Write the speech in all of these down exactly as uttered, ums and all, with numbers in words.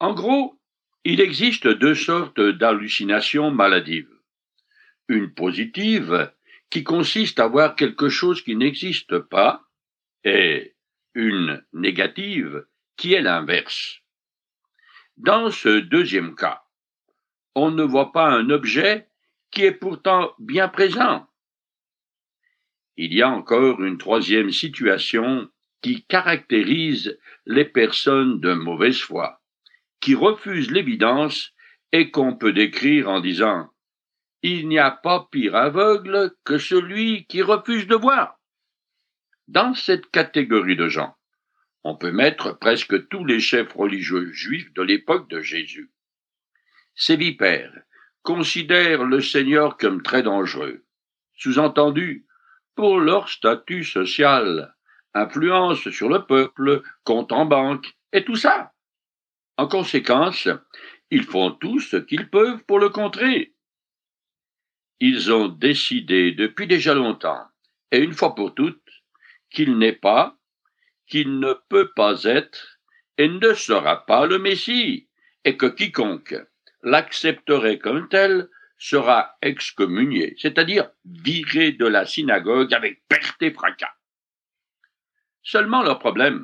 En gros, il existe deux sortes d'hallucinations maladives. Une positive, qui consiste à voir quelque chose qui n'existe pas, et une négative, qui est l'inverse. Dans ce deuxième cas, on ne voit pas un objet qui est pourtant bien présent. Il y a encore une troisième situation qui caractérise les personnes de mauvaise foi, qui refusent l'évidence et qu'on peut décrire en disant « Il n'y a pas pire aveugle que celui qui refuse de voir ». Dans cette catégorie de gens, on peut mettre presque tous les chefs religieux juifs de l'époque de Jésus. Ces vipères considèrent le Seigneur comme très dangereux, sous-entendu, pour leur statut social, influence sur le peuple, compte en banque, et tout ça. En conséquence, ils font tout ce qu'ils peuvent pour le contrer. Ils ont décidé depuis déjà longtemps, et une fois pour toutes, qu'il n'est pas, qu'il ne peut pas être, et ne sera pas le Messie, et que quiconque l'accepterait comme tel sera excommunié, c'est-à-dire viré de la synagogue avec perte et fracas. Seulement leur problème,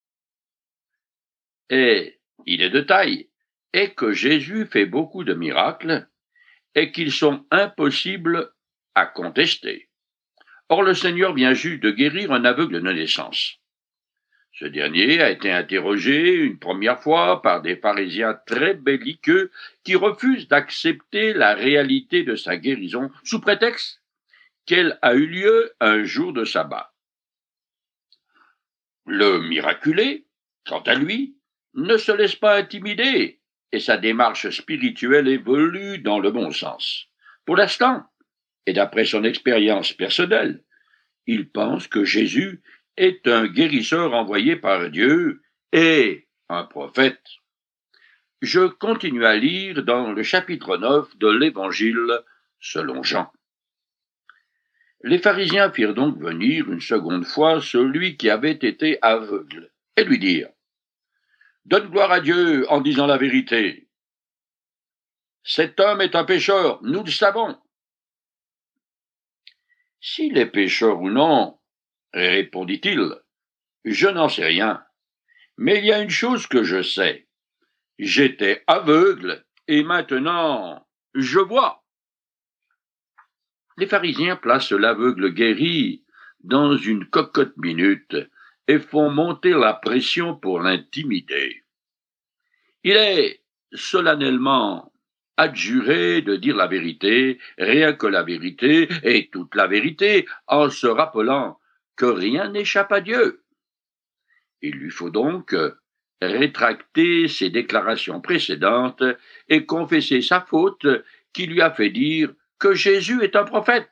et il est de taille, est que Jésus fait beaucoup de miracles et qu'ils sont impossibles à contester. Or le Seigneur vient juste de guérir un aveugle de naissance. Ce dernier a été interrogé une première fois par des pharisiens très belliqueux qui refusent d'accepter la réalité de sa guérison sous prétexte qu'elle a eu lieu un jour de sabbat. Le miraculé, quant à lui, ne se laisse pas intimider et sa démarche spirituelle évolue dans le bon sens. Pour l'instant, et d'après son expérience personnelle, il pense que Jésus est un guérisseur envoyé par Dieu et un prophète. Je continue à lire dans le chapitre neuf de l'Évangile selon Jean. Les pharisiens firent donc venir une seconde fois celui qui avait été aveugle et lui dirent « Donne gloire à Dieu en disant la vérité. Cet homme est un pécheur, nous le savons. » S'il est pécheur ou non, répondit-il, je n'en sais rien, mais il y a une chose que je sais. J'étais aveugle et maintenant je vois. Les pharisiens placent l'aveugle guéri dans une cocotte minute et font monter la pression pour l'intimider. Il est solennellement adjuré de dire la vérité, rien que la vérité et toute la vérité, en se rappelant que rien n'échappe à Dieu. Il lui faut donc rétracter ses déclarations précédentes et confesser sa faute qui lui a fait dire que Jésus est un prophète.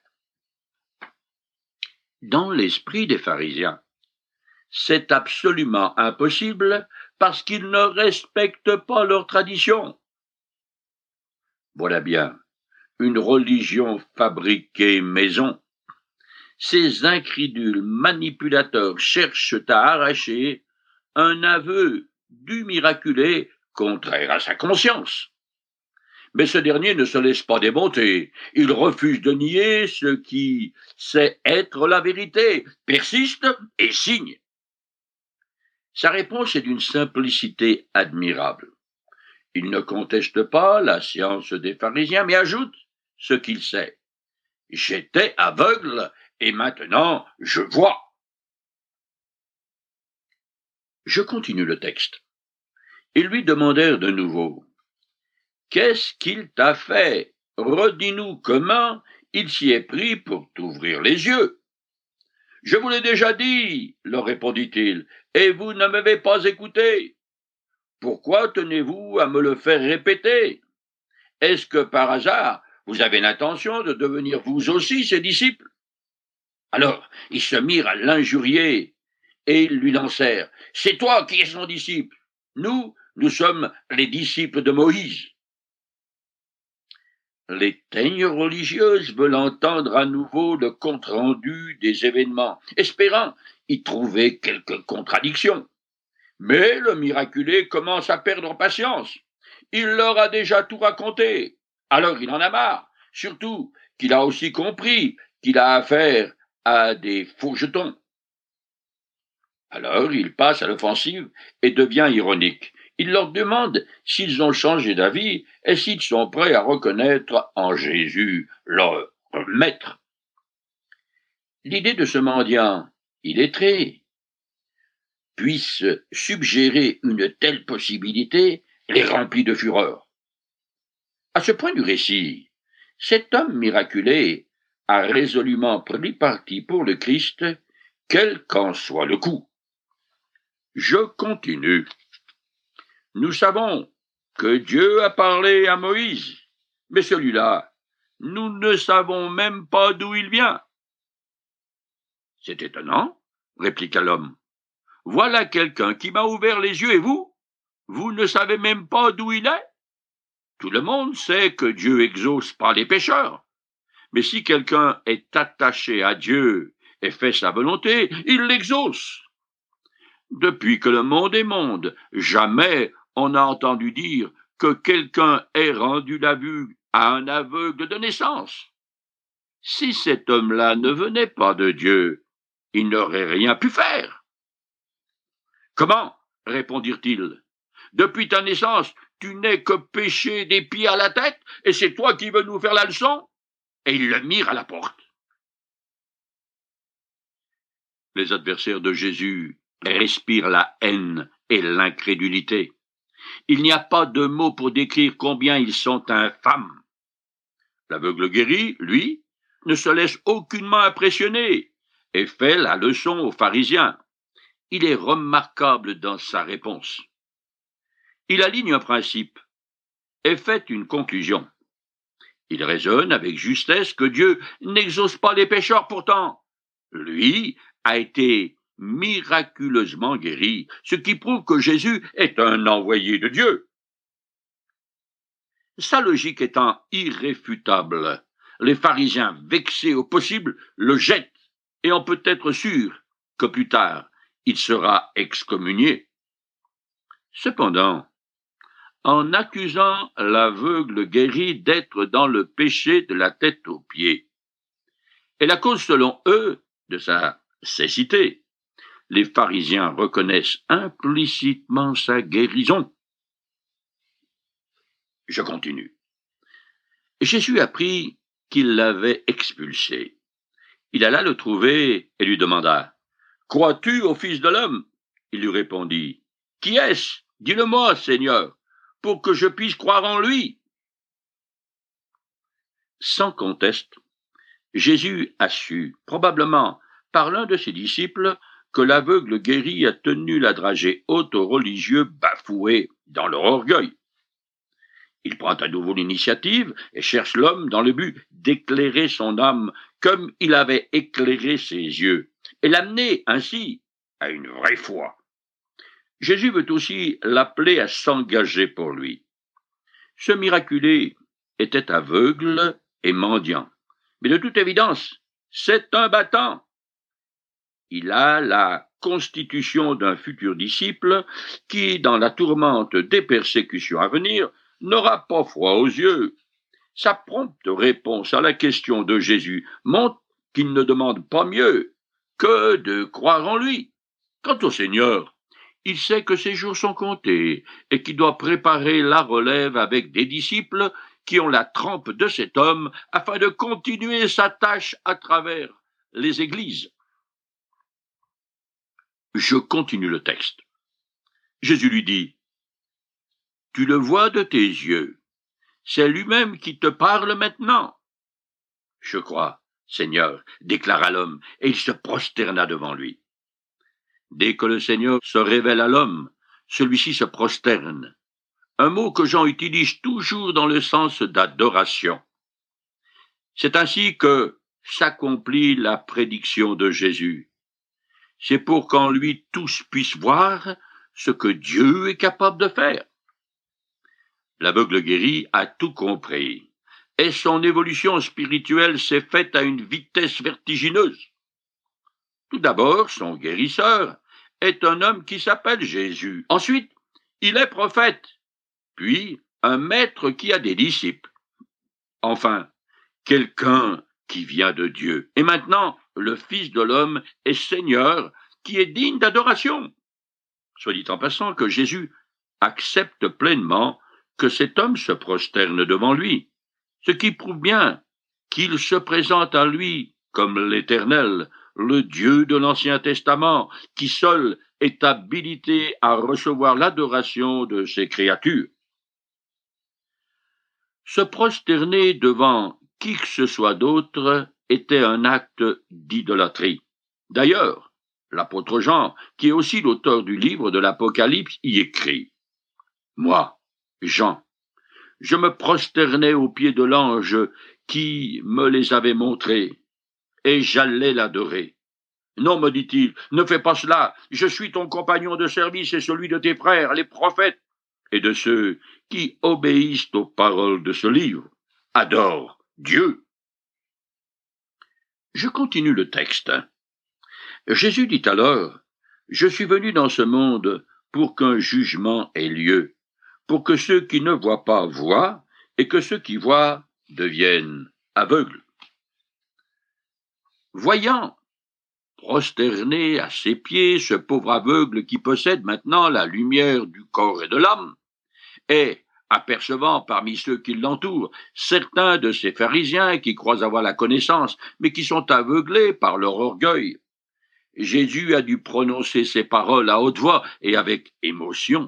Dans l'esprit des pharisiens, c'est absolument impossible parce qu'ils ne respectent pas leur tradition. Voilà bien, une religion fabriquée maison. Ces incrédules manipulateurs cherchent à arracher un aveu du miraculé contraire à sa conscience. Mais ce dernier ne se laisse pas démonter. Il refuse de nier ce qui sait être la vérité, persiste et signe. Sa réponse est d'une simplicité admirable. Il ne conteste pas la science des pharisiens, mais ajoute ce qu'il sait. J'étais aveugle et maintenant je vois. Je continue le texte. Ils lui demandèrent de nouveau. Qu'est-ce qu'il t'a fait? Redis-nous comment il s'y est pris pour t'ouvrir les yeux. Je vous l'ai déjà dit, leur répondit-il, et vous ne m'avez pas écouté. Pourquoi tenez-vous à me le faire répéter? Est-ce que par hasard vous avez l'intention de devenir vous aussi ses disciples? Alors ils se mirent à l'injurier et ils lui lancèrent. C'est toi qui es son disciple. Nous, nous sommes les disciples de Moïse. Les teignes religieuses veulent entendre à nouveau le compte-rendu des événements, espérant y trouver quelques contradictions. Mais le miraculé commence à perdre patience. Il leur a déjà tout raconté. Alors il en a marre, surtout qu'il a aussi compris qu'il a affaire à des faux jetons. Alors il passe à l'offensive et devient ironique. Il leur demande s'ils ont changé d'avis et s'ils sont prêts à reconnaître en Jésus leur maître. L'idée de ce mendiant illettré puisse suggérer une telle possibilité les remplit de fureur. À ce point du récit, cet homme miraculé a résolument pris parti pour le Christ, quel qu'en soit le coup. Je continue. Nous savons que Dieu a parlé à Moïse, mais celui-là, nous ne savons même pas d'où il vient. C'est étonnant, répliqua l'homme. Voilà quelqu'un qui m'a ouvert les yeux et vous, vous ne savez même pas d'où il est? Tout le monde sait que Dieu exauce pas les pécheurs. Mais si quelqu'un est attaché à Dieu et fait sa volonté, il l'exauce. Depuis que le monde est monde, jamais on a entendu dire que quelqu'un ait rendu la vue à un aveugle de naissance. Si cet homme-là ne venait pas de Dieu, il n'aurait rien pu faire. Comment? Répondirent-ils. Depuis ta naissance, tu n'es que péché des pieds à la tête, et c'est toi qui veux nous faire la leçon? Et ils le mirent à la porte. Les adversaires de Jésus respirent la haine et l'incrédulité. Il n'y a pas de mots pour décrire combien ils sont infâmes. L'aveugle guéri, lui, ne se laisse aucunement impressionner et fait la leçon aux pharisiens. Il est remarquable dans sa réponse. Il aligne un principe et fait une conclusion. Il raisonne avec justesse que Dieu n'exauce pas les pécheurs pourtant. Lui a été miraculeusement guéri, ce qui prouve que Jésus est un envoyé de Dieu. Sa logique étant irréfutable, les pharisiens, vexés au possible, le jettent, et on peut être sûr que plus tard, il sera excommunié. Cependant, en accusant l'aveugle guéri d'être dans le péché de la tête aux pieds, et la cause selon eux de sa cécité, les pharisiens reconnaissent implicitement sa guérison. Je continue. Jésus apprit qu'il l'avait expulsé. Il alla le trouver et lui demanda « Crois-tu au Fils de l'homme » Il lui répondit « Qui est-ce? Dis-le-moi, Seigneur, pour que je puisse croire en lui. » Sans conteste, Jésus a su, probablement par l'un de ses disciples, que l'aveugle guéri a tenu la dragée haute aux religieux bafoués dans leur orgueil. Il prend à nouveau l'initiative et cherche l'homme dans le but d'éclairer son âme comme il avait éclairé ses yeux, et l'amener ainsi à une vraie foi. Jésus veut aussi l'appeler à s'engager pour lui. Ce miraculé était aveugle et mendiant, mais de toute évidence, c'est un battant. Il a la constitution d'un futur disciple qui, dans la tourmente des persécutions à venir, n'aura pas froid aux yeux. Sa prompte réponse à la question de Jésus montre qu'il ne demande pas mieux que de croire en lui. Quant au Seigneur, il sait que ses jours sont comptés et qu'il doit préparer la relève avec des disciples qui ont la trempe de cet homme afin de continuer sa tâche à travers les églises. Je continue le texte. Jésus lui dit « Tu le vois de tes yeux, c'est lui-même qui te parle maintenant. » « Je crois, Seigneur, déclara l'homme, et il se prosterna devant lui. Dès que le Seigneur se révèle à l'homme, celui-ci se prosterne, un mot que Jean utilise toujours dans le sens d'adoration. C'est ainsi que s'accomplit la prédiction de Jésus. C'est pour qu'en lui tous puissent voir ce que Dieu est capable de faire. L'aveugle guéri a tout compris, et son évolution spirituelle s'est faite à une vitesse vertigineuse. Tout d'abord, son guérisseur est un homme qui s'appelle Jésus. Ensuite, il est prophète, puis un maître qui a des disciples. Enfin, quelqu'un qui vient de Dieu. Et maintenant, le Fils de l'homme est Seigneur, qui est digne d'adoration. Soit dit en passant que Jésus accepte pleinement que cet homme se prosterne devant lui, ce qui prouve bien qu'il se présente à lui comme l'Éternel, le Dieu de l'Ancien Testament, qui seul est habilité à recevoir l'adoration de ses créatures. Se prosterner devant qui que ce soit d'autre était un acte d'idolâtrie. D'ailleurs, l'apôtre Jean, qui est aussi l'auteur du livre de l'Apocalypse, y écrit « Moi, Jean, je me prosternais aux pieds de l'ange qui me les avait montrés, et j'allais l'adorer. Non, me dit-il, ne fais pas cela, je suis ton compagnon de service et celui de tes frères, les prophètes, et de ceux qui obéissent aux paroles de ce livre. Adore Dieu. » Je continue le texte. Jésus dit alors, « Je suis venu dans ce monde pour qu'un jugement ait lieu, pour que ceux qui ne voient pas voient, et que ceux qui voient deviennent aveugles. » Voyant prosterné à ses pieds ce pauvre aveugle qui possède maintenant la lumière du corps et de l'âme, et apercevant parmi ceux qui l'entourent certains de ces pharisiens qui croient avoir la connaissance, mais qui sont aveuglés par leur orgueil, Jésus a dû prononcer ces paroles à haute voix et avec émotion.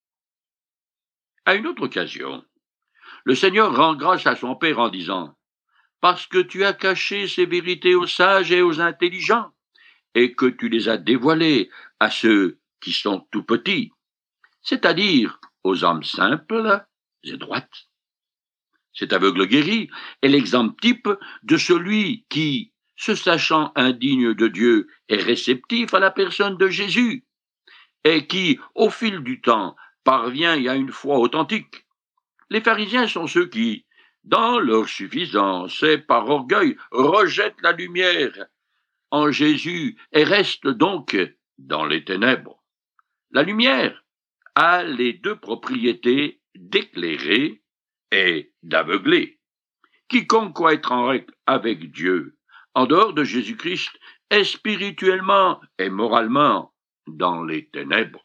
À une autre occasion, le Seigneur rend grâce à son Père en disant « Parce que tu as caché ces vérités aux sages et aux intelligents, et que tu les as dévoilées à ceux qui sont tout petits, c'est-à-dire aux âmes simples et droites. » Cet aveugle guéri est l'exemple type de celui qui, se sachant indigne de Dieu, est réceptif à la personne de Jésus, et qui, au fil du temps, parvient à une foi authentique. Les pharisiens sont ceux qui, dans leur suffisance et par orgueil, rejettent la lumière en Jésus et restent donc dans les ténèbres. La lumière a les deux propriétés d'éclairer et d'aveugler. Quiconque croit être en règle avec Dieu, en dehors de Jésus-Christ, est spirituellement et moralement dans les ténèbres.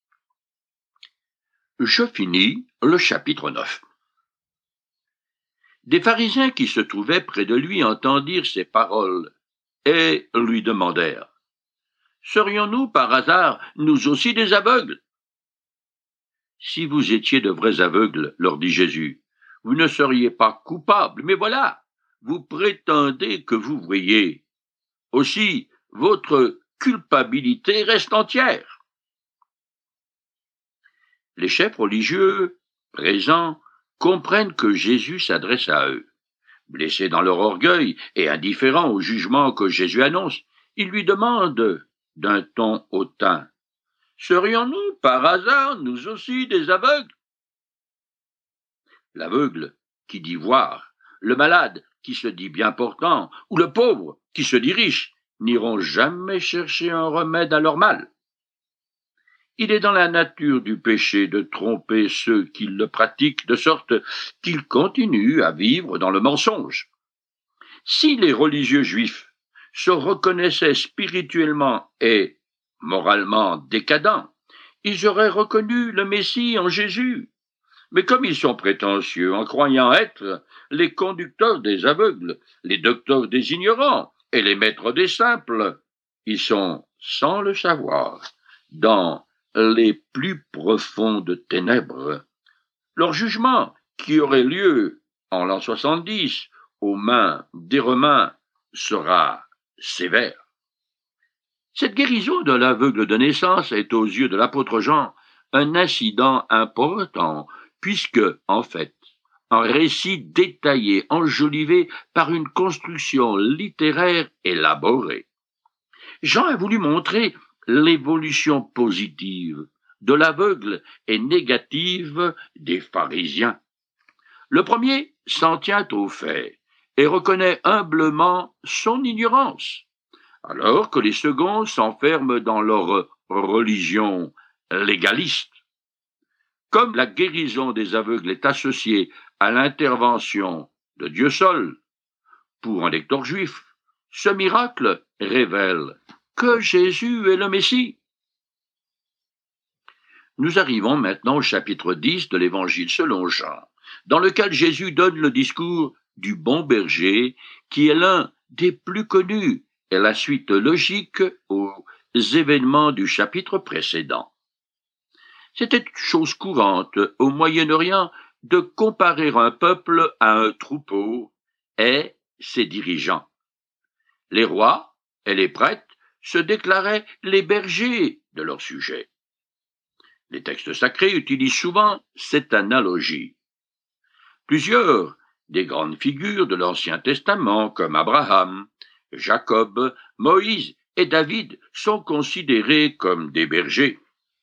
Je finis le chapitre neuf. Des pharisiens qui se trouvaient près de lui entendirent ces paroles et lui demandèrent « Serions-nous par hasard, nous aussi, des aveugles ?» « Si vous étiez de vrais aveugles, leur dit Jésus, vous ne seriez pas coupables, mais voilà, vous prétendez que vous voyez. Aussi, votre culpabilité reste entière. » Les chefs religieux, présents, comprennent que Jésus s'adresse à eux. Blessés dans leur orgueil et indifférents au jugement que Jésus annonce, ils lui demandent d'un ton hautain « Serions-nous, par hasard, nous aussi, des aveugles ?» L'aveugle qui dit voir, le malade qui se dit bien portant, ou le pauvre qui se dit riche, n'iront jamais chercher un remède à leur mal. Il est dans la nature du péché de tromper ceux qui le pratiquent, de sorte qu'ils continuent à vivre dans le mensonge. Si les religieux juifs se reconnaissaient spirituellement et moralement décadents, ils auraient reconnu le Messie en Jésus. Mais comme ils sont prétentieux en croyant être les conducteurs des aveugles, les docteurs des ignorants et les maîtres des simples, ils sont, sans le savoir, dans les plus profondes ténèbres. Leur jugement, qui aurait lieu en l'an soixante-dix aux mains des Romains, sera sévère. Cette guérison de l'aveugle de naissance est aux yeux de l'apôtre Jean un incident important, puisque, en fait, un récit détaillé, enjolivé par une construction littéraire élaborée. Jean a voulu montrer l'évolution positive de l'aveugle et négative des pharisiens. Le premier s'en tient aux faits et reconnaît humblement son ignorance, alors que les seconds s'enferment dans leur religion légaliste. Comme la guérison des aveugles est associée à l'intervention de Dieu seul, pour un lecteur juif, ce miracle révèle que Jésus est le Messie. Nous arrivons maintenant au chapitre dix de l'Évangile selon Jean, dans lequel Jésus donne le discours du bon berger, qui est l'un des plus connus et la suite logique aux événements du chapitre précédent. C'était chose courante au Moyen-Orient de comparer un peuple à un troupeau et ses dirigeants. Les rois et les prêtres se déclaraient les bergers de leur sujet. Les textes sacrés utilisent souvent cette analogie. Plusieurs des grandes figures de l'Ancien Testament, comme Abraham, Jacob, Moïse et David, sont considérés comme des bergers.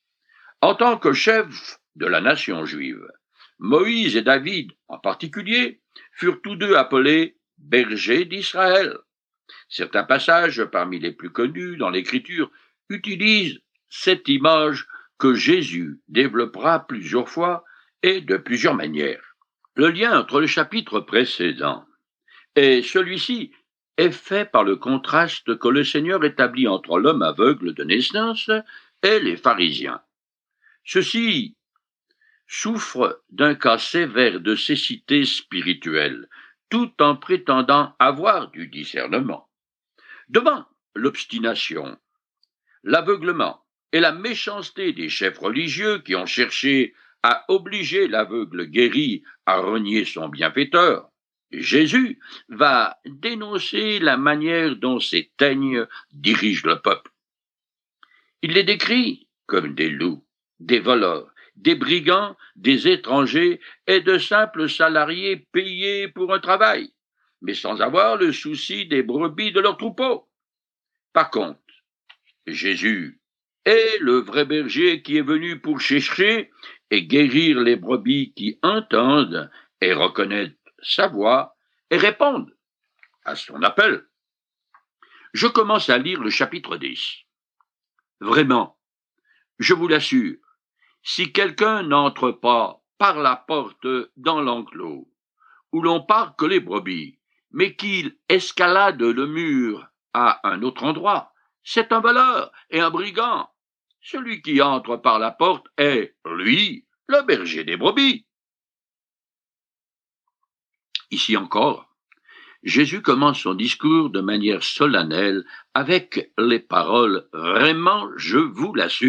En tant que chefs de la nation juive, Moïse et David, en particulier, furent tous deux appelés bergers d'Israël. Certains passages, parmi les plus connus dans l'Écriture, utilisent cette image que Jésus développera plusieurs fois et de plusieurs manières. Le lien entre le chapitre précédent et celui-ci est fait par le contraste que le Seigneur établit entre l'homme aveugle de naissance et les pharisiens. Ceux-ci souffrent d'un cas sévère de cécité spirituelle, tout en prétendant avoir du discernement. Devant l'obstination, l'aveuglement et la méchanceté des chefs religieux qui ont cherché à obliger l'aveugle guéri à renier son bienfaiteur, Jésus va dénoncer la manière dont ces teignes dirigent le peuple. Il les décrit comme des loups, des voleurs, des brigands, des étrangers et de simples salariés payés pour un travail, mais sans avoir le souci des brebis de leur troupeau. Par contre, Jésus est le vrai berger qui est venu pour chercher et guérir les brebis qui entendent et reconnaissent sa voix et répondent à son appel. Je commence à lire le chapitre dix. Vraiment, je vous l'assure, si quelqu'un n'entre pas par la porte dans l'enclos, où l'on parque les brebis, mais qu'il escalade le mur à un autre endroit, c'est un voleur et un brigand. Celui qui entre par la porte est, lui, le berger des brebis. Ici encore, Jésus commence son discours de manière solennelle avec les paroles « vraiment, je vous l'assure »,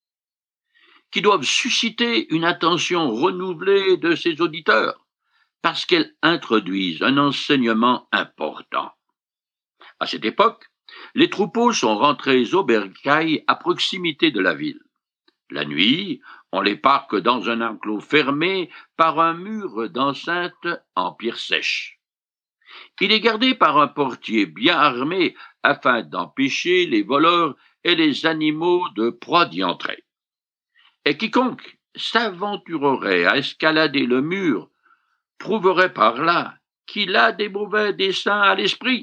qui doivent susciter une attention renouvelée de ses auditeurs, parce qu'elles introduisent un enseignement important. À cette époque, les troupeaux sont rentrés au bercail à proximité de la ville. La nuit, on les parque dans un enclos fermé par un mur d'enceinte en pierre sèche. Il est gardé par un portier bien armé afin d'empêcher les voleurs et les animaux de proie d'y entrer. Et quiconque s'aventurerait à escalader le mur prouverait par là qu'il a des mauvais desseins à l'esprit.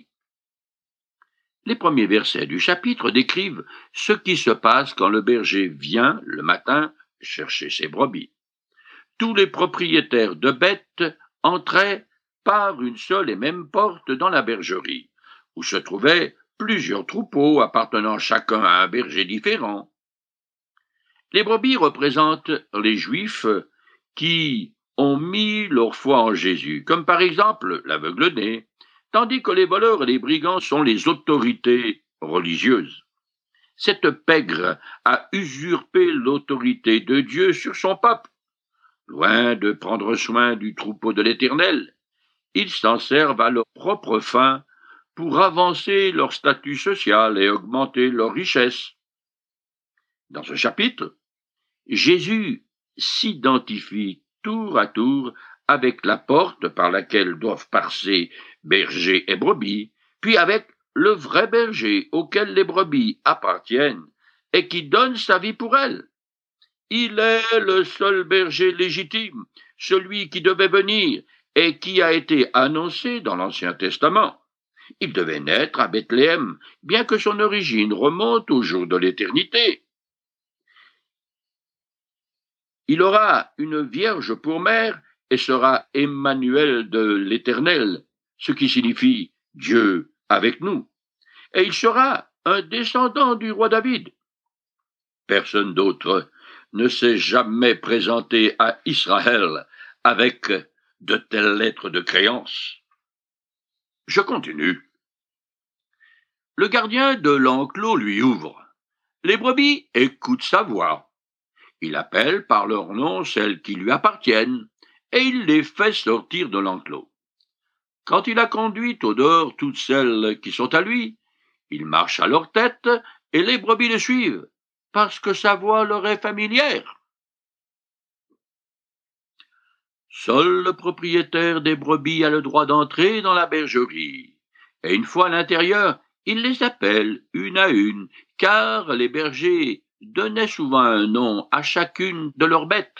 Les premiers versets du chapitre décrivent ce qui se passe quand le berger vient, le matin, chercher ses brebis. Tous les propriétaires de bêtes entraient par une seule et même porte dans la bergerie, où se trouvaient plusieurs troupeaux appartenant chacun à un berger différent. Les brebis représentent les Juifs qui ont mis leur foi en Jésus, comme par exemple l'aveugle-né, tandis que les voleurs et les brigands sont les autorités religieuses. Cette pègre a usurpé l'autorité de Dieu sur son peuple. Loin de prendre soin du troupeau de l'Éternel, ils s'en servent à leur propre fin pour avancer leur statut social et augmenter leur richesse. Dans ce chapitre, Jésus s'identifie tour à tour avec la porte par laquelle doivent passer berger et brebis, puis avec le vrai berger auquel les brebis appartiennent et qui donne sa vie pour elles. Il est le seul berger légitime, celui qui devait venir et qui a été annoncé dans l'Ancien Testament. Il devait naître à Bethléem, bien que son origine remonte au jour de l'éternité. Il aura une vierge pour mère et sera Emmanuel de l'Éternel, ce qui signifie Dieu avec nous. Et il sera un descendant du roi David. Personne d'autre ne s'est jamais présenté à Israël avec de telles lettres de créance. Je continue. Le gardien de l'enclos lui ouvre. Les brebis écoutent sa voix. Il appelle par leur nom celles qui lui appartiennent, et il les fait sortir de l'enclos. Quand il a conduit au dehors toutes celles qui sont à lui, il marche à leur tête, et les brebis le suivent, parce que sa voix leur est familière. Seul le propriétaire des brebis a le droit d'entrer dans la bergerie, et une fois à l'intérieur, il les appelle une à une, car les bergers donnaient souvent un nom à chacune de leurs bêtes.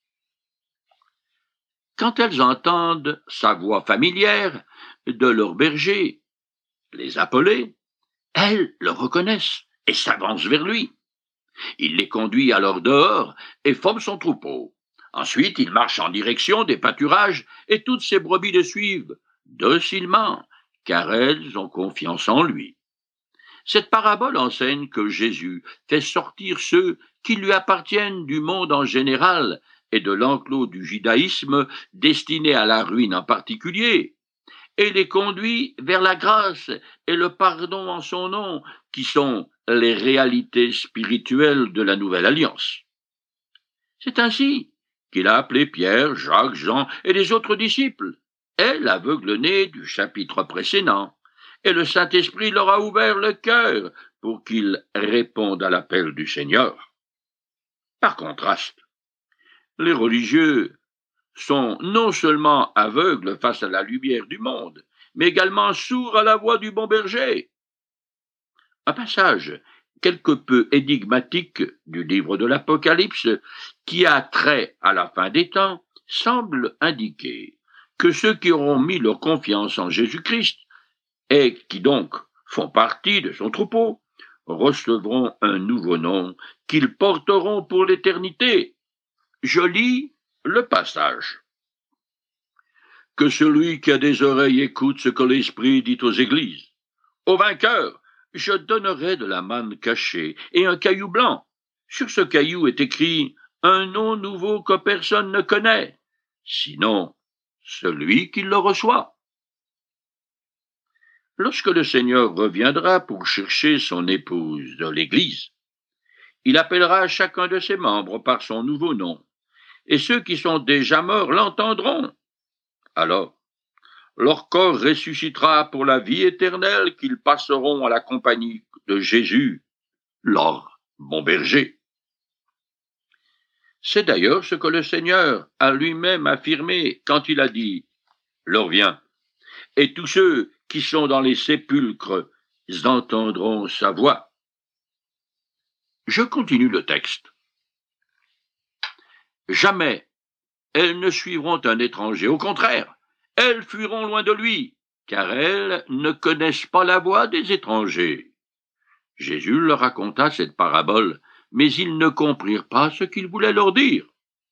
Quand elles entendent sa voix familière de leur berger, les appeler, elles le reconnaissent et s'avancent vers lui. Il les conduit alors dehors et forme son troupeau. Ensuite, il marche en direction des pâturages et toutes ses brebis le suivent, docilement, car elles ont confiance en lui. Cette parabole enseigne que Jésus fait sortir ceux qui lui appartiennent du monde en général et de l'enclos du judaïsme destiné à la ruine en particulier, et les conduit vers la grâce et le pardon en son nom, qui sont les réalités spirituelles de la nouvelle alliance. C'est ainsi qu'il a appelé Pierre, Jacques, Jean et les autres disciples, et l'aveugle-né du chapitre précédent, et le Saint-Esprit leur a ouvert le cœur pour qu'ils répondent à l'appel du Seigneur. Par contraste, les religieux sont non seulement aveugles face à la lumière du monde, mais également sourds à la voix du bon berger. Un passage quelque peu énigmatique du livre de l'Apocalypse, qui a trait à la fin des temps, semble indiquer que ceux qui auront mis leur confiance en Jésus-Christ, et qui donc font partie de son troupeau, recevront un nouveau nom qu'ils porteront pour l'éternité. Je lis le passage. Que celui qui a des oreilles écoute ce que l'Esprit dit aux églises. Au vainqueur, je donnerai de la manne cachée et un caillou blanc. Sur ce caillou est écrit un nom nouveau que personne ne connaît, sinon celui qui le reçoit. Lorsque le Seigneur reviendra pour chercher son épouse de l'Église, il appellera chacun de ses membres par son nouveau nom, et ceux qui sont déjà morts l'entendront. Alors, leur corps ressuscitera pour la vie éternelle qu'ils passeront à la compagnie de Jésus, leur bon berger. C'est d'ailleurs ce que le Seigneur a lui-même affirmé quand il a dit « L'heure vient, et tous ceux qui sont dans les sépulcres entendront sa voix. » Je continue le texte. Jamais elles ne suivront un étranger, au contraire, elles fuiront loin de lui, car elles ne connaissent pas la voix des étrangers. Jésus leur raconta cette parabole, mais ils ne comprirent pas ce qu'il voulait leur dire.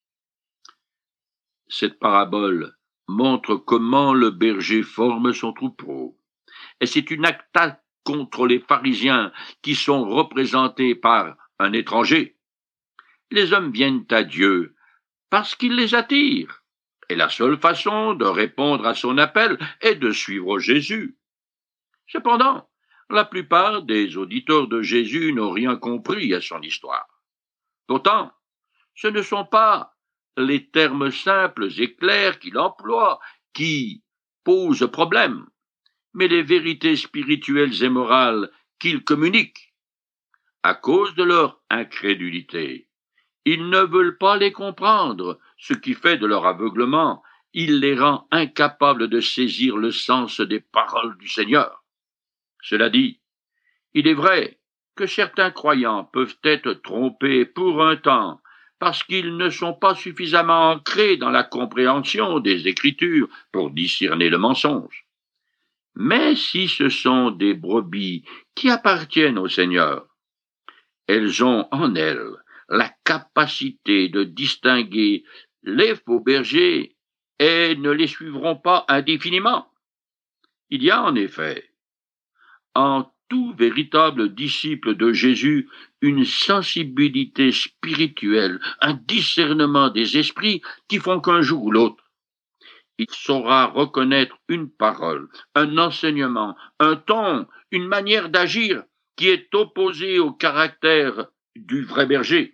Cette parabole montre comment le berger forme son troupeau, et c'est une attaque contre les pharisiens qui sont représentés par un étranger. Les hommes viennent à Dieu parce qu'il les attire, et la seule façon de répondre à son appel est de suivre Jésus. Cependant, la plupart des auditeurs de Jésus n'ont rien compris à son histoire. Pourtant, ce ne sont pas les termes simples et clairs qu'il emploie qui posent problème, mais les vérités spirituelles et morales qu'il communique. À cause de leur incrédulité, ils ne veulent pas les comprendre, ce qui fait de leur aveuglement, il les rend incapables de saisir le sens des paroles du Seigneur. Cela dit, il est vrai que certains croyants peuvent être trompés pour un temps parce qu'ils ne sont pas suffisamment ancrés dans la compréhension des Écritures pour discerner le mensonge. Mais si ce sont des brebis qui appartiennent au Seigneur, elles ont en elles la capacité de distinguer les faux bergers et ne les suivront pas indéfiniment. Il y a en effet, en tout véritable disciple de Jésus, une sensibilité spirituelle, un discernement des esprits qui font qu'un jour ou l'autre, il saura reconnaître une parole, un enseignement, un ton, une manière d'agir qui est opposée au caractère du vrai berger.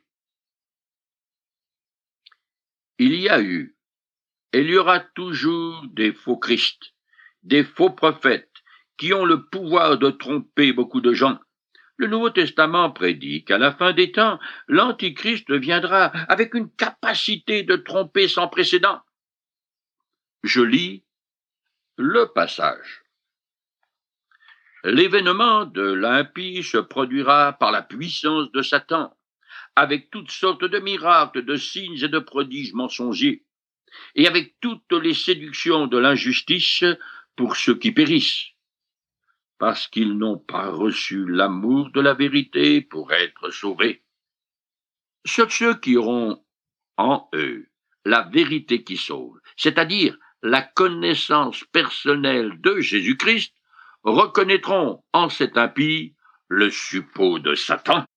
Il y a eu, et il y aura toujours des faux Christ, des faux prophètes qui ont le pouvoir de tromper beaucoup de gens. Le Nouveau Testament prédit qu'à la fin des temps, l'Antichrist viendra avec une capacité de tromper sans précédent. Je lis le passage. L'événement de l'impie se produira par la puissance de Satan, avec toutes sortes de miracles, de signes et de prodiges mensongers, et avec toutes les séductions de l'injustice pour ceux qui périssent, parce qu'ils n'ont pas reçu l'amour de la vérité pour être sauvés. Seuls ceux qui auront en eux la vérité qui sauve, c'est-à-dire la connaissance personnelle de Jésus-Christ, reconnaîtront en cet impie le suppôt de Satan.